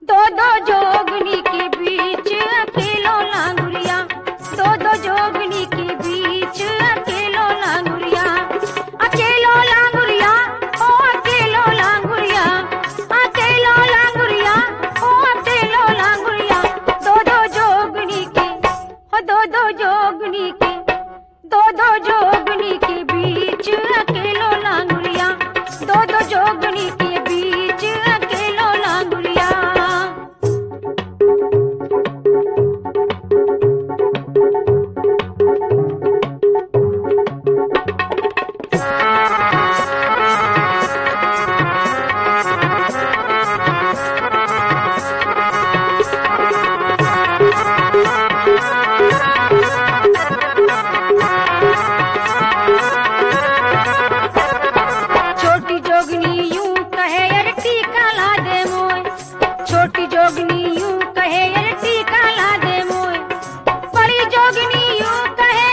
दो दो जोगनी के बीच अकेलो लांगुरिया, दो दो जोगनी के बीच अकेलो लांगुरिया, अकेलो लांगुरिया ओ अकेलो लांगुरिया, अकेलो लांगुरिया ओ अकेलो लांगुरिया, दो दो जोगनी के ओ दो दो जोगनी के, दो दो जोगनी के बीच अकेलो लांगुरिया, दो दो जोगनी के बीच अकेलो लांगुरिया। छोटी जोगनी यूं कहे यार टीका ला दे मोय, छोटी जोगनी यूं कहे यार टीका ला दे मोय, बड़ी जोगनी यूं कहे,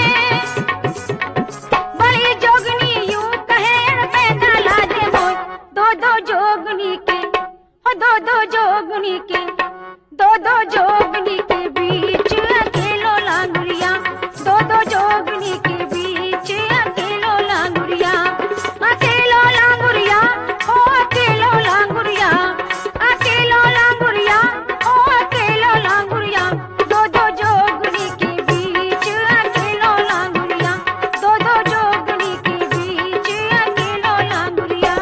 बड़ी जोगनी यूं कहे यार पैदा ला दे मोय, दो दो जोगनी के ओ दो दो जोगनी के, दो दो जोगनी के बीच अकेलो लांगुरिया, दो दो जोगनी के बीच अकेलो लांगुरिया, अकेलो लांगुरिया ओ अकेलो लांगुरिया, अकेलो लांगुरिया ओ अकेलो लांगुरिया, दो दो जोगनी के बीच अकेलो लांगुरिया, दो दो जोगनी के बीच अकेलो लांगुरिया।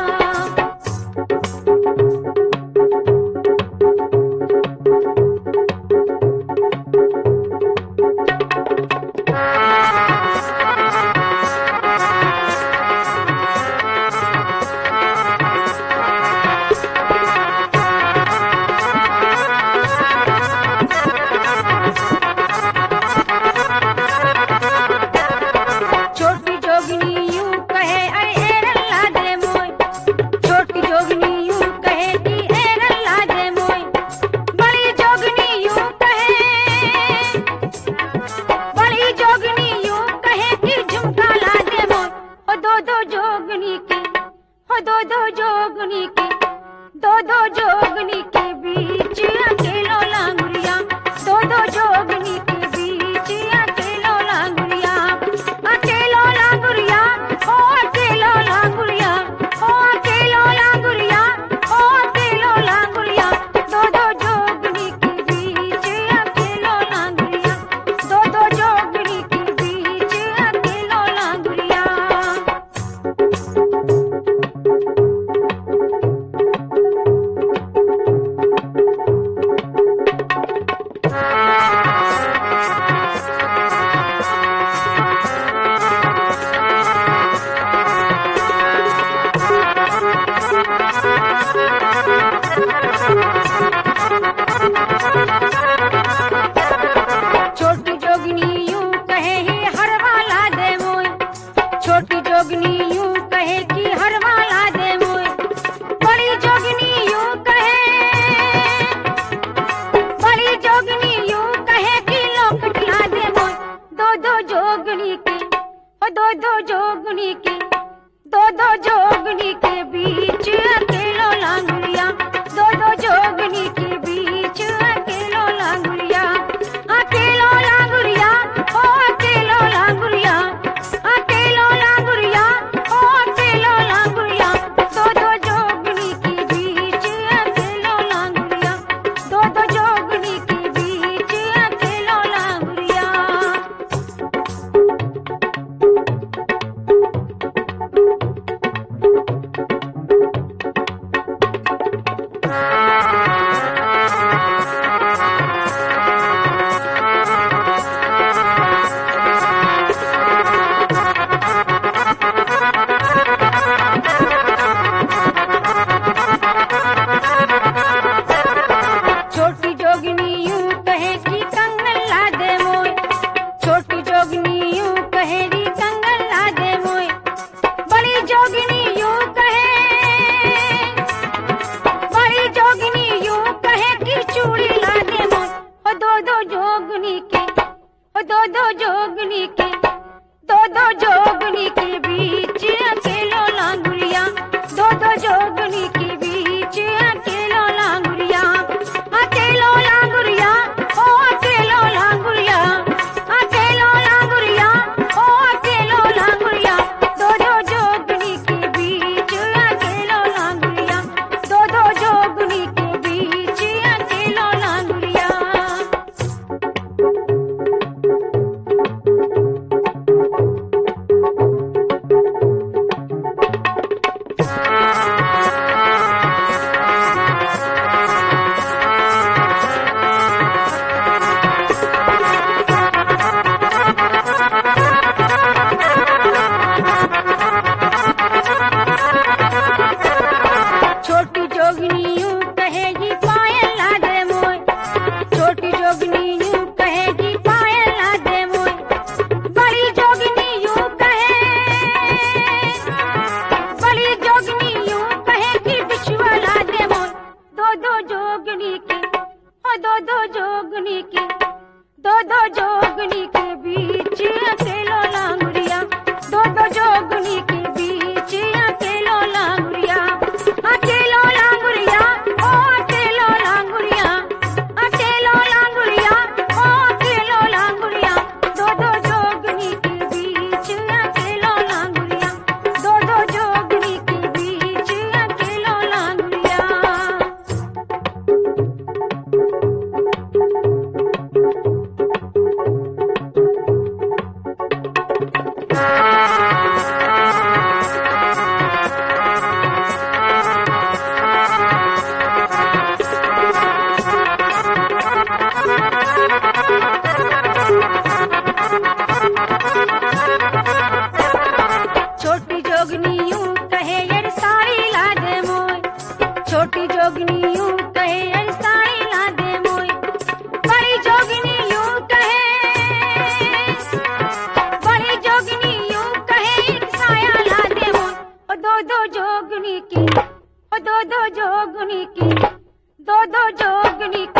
छोटी जोगनी यूं कहे अरे एरन ला दे मोय, छोटी जोगनी यूं कहे कि एरन ला दे मोय, बड़ी जोगनी यूं कहे, बड़ी जोगनी यूं कहे कि झुमका ला दे मोय, ओ दो दो जोगनी के ओ दो दो जोगनी के, दो दो जोगनी के बीच अकेलो लांगुरिया, दो दो जोगनी के बीच अकेलो लांगुरिया, अकेलो लांगुरिया ओ अकेलो लांगुरिया, ओ अकेलो लांगुरिया ओ अकेलो लांगुरिया, दो दो जोगनी के बीच अकेलो लांगुरिया, दो दो जोगनी के बीच अकेलो लांगुरिया। छोटी जोगनी यूं कहे ही हर वाला दे मोय, छोटी जोगनी यूं कहे कि हर वाला दे मोय, बड़ी जोगनी यूं कहे, बड़ी जोगनी यूं कहे कि लोकट ला दे मोय, दो दो जोगनी के ओ दो दो जोगनी के, दो दो जोगनी के बीच अकेलो लांगुरिया, दो दो जोगनी के बीच अकेलो लांगुरिया, अकेलो लांगुरिया ओ अकेलो लांगुरिया, अकेलो लांगुरिया ओ अकेलो लांगुरिया, दो दो जोगनी के बीच अकेलो लांगुरिया, दो दो जोगनी के बीच अकेलो लांगुरिया। छोटी जोगनी यूं कहे कि कंगन ला दे मोय, छोटी जोगनी यूं कहे कि कंगन ला दे मोय, बड़ी जोगनी यूं कहे, बड़ी जोगनी यूं कहे कि चूड़ी ला दे मोय, ओ दो दो जोगनी के ओ दो दो जोगनी के, दो दो जोगनी के बीच अकेलो लांगुरिया, दो दो जोगनी के बीच अकेलो लांगुरिया, जोगनी यूं कहेगी पायल ला दे मोय, छोटी जोगनी यूं कहेगी पायल ला दे मोय, बड़ी जोगनी यूं कहेगी बिछुआ ला दे मोय। दो जोगनी के दो जोगनी के बीच अकेलो लांगुरिया, दो जोगनी के बीच अकेलो लांगुरिया, अकेलो लांगुरिया ओ अकेलो लांगुरिया, अकेलो लांगुरिया ओ अकेलो लांगुरिया, दो जोगनी के बीच अकेलो लांगुरिया, दो जोगनी के बीच अकेलो लांगुरिया। छोटी जोगनी यूं कहे यार साड़ी ला दे मोय, छोटी जोगनी यूं कहे यार साड़ी ला दे मोय, बड़ी जोगनी यूं कहे एक साया ला दे मोय। ओ दो जोगनी की, ओ दो जोगनी की, दो जोगनी